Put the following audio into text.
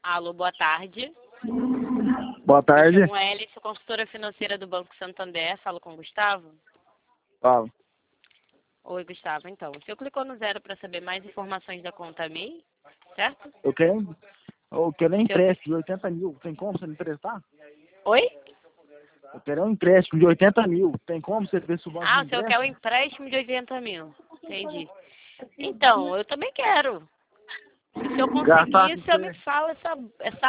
Alô, boa tarde. Boa tarde. Me chamo Hélice, sou consultora financeira do Banco Santander. Falo com o Gustavo? Fala. Oi, Gustavo. Então, o senhor clicou no 0 para saber mais informações da conta MEI, certo? Eu quero um empréstimo de 80 mil. Tem como você me emprestar? Oi? Eu quero um empréstimo de 80 mil. Tem como você ver se o banco Ah, me o senhor quer um empresta? empréstimo de 80 mil. Entendi. Então, eu também quero. Se o senhor Gastar conseguir, com o senhor me você. fala essa